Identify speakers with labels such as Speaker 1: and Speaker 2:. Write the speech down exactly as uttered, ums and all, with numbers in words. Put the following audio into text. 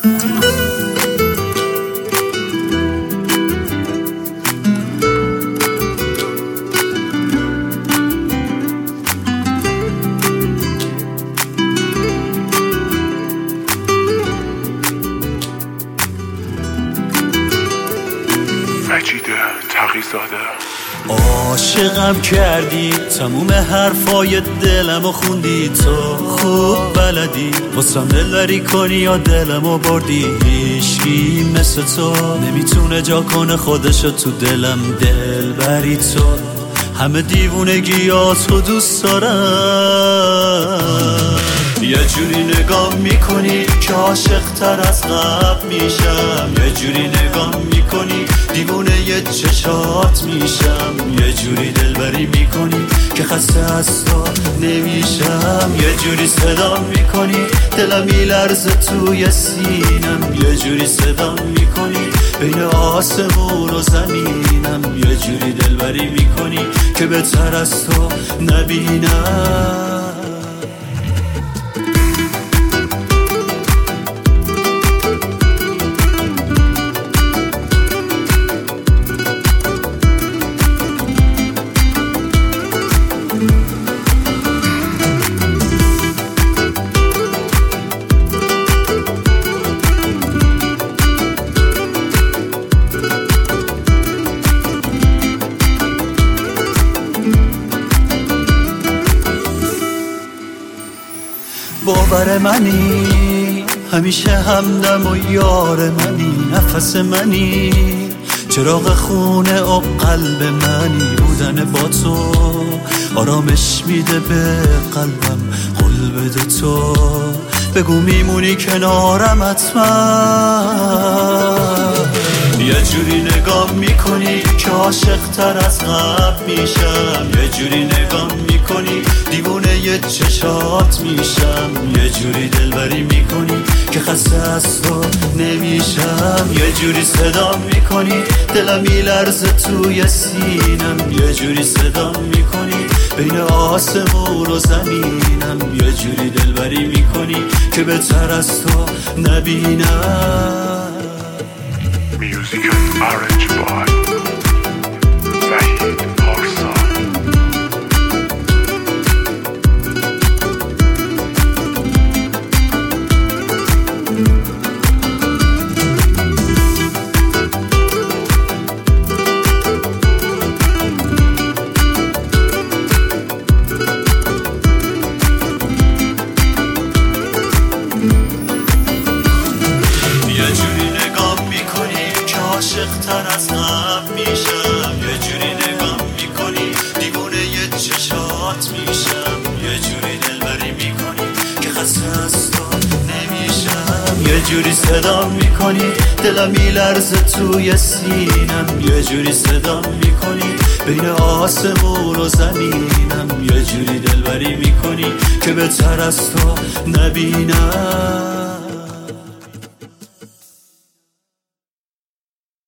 Speaker 1: مجید تقی‌زاده.
Speaker 2: عاشقم کردی، تموم حرفای دلمو خوندی، تو خوب بلدی واسم دلبری کنی یا دلمو بردی. هیچکی مثل تو نمیتونه جا کنه خودشو تو دلم، دلبری تو. همه دیوونگیاتو دوست دارم، یه جوری نگاه میکنی که عاشق تر از قبل میشم، یه جوری نگاه میکنی دیوونه یه چشات میشم، یه جوری دلبری میکنی که خسته از تو نمیشم، یه جوری صدا میکنی دلم میلرزه توی سینم، یه جوری صدا میکنی بین آسمون و زمینم، یه جوری دلبری میکنی که بهتر از تو نبینم. باور منی، همیشه همدم و یار منی، نفس منی، چراغ خونه و قلب منی. بودن با تو آرامش میده به قلبم، قول بده تو بگو میمونی کنارم حتما. یه جوری نگاه میکنی که عاشق تر از قبل میشم، یه جوری نگاه میکنی دیوونه یه چشات میشم، یه جوری دلبری میکنی که خسته از تو نمیشم، یه جوری صدا میکنی دلم میلرزه توی سینم، یه جوری صدا میکنی بین آسمون و زمینم، یه جوری دلبری میکنی که بهتر از تو نبینم.
Speaker 1: Music and Orange Boy وحید پارسا.
Speaker 2: عاشق تر از قبل میشم، یه جوری نگاه میکنی دیوونه یه چشات میشم، یه جوری دلبری میکنی که خسته از تو نمیشم، یه جوری صدا میکنی دلم میلرزه توی سینم، یه جوری صدا میکنی بین آسمون و زمینم، یه جوری دلبری میکنی که بهتر از تو نبینم.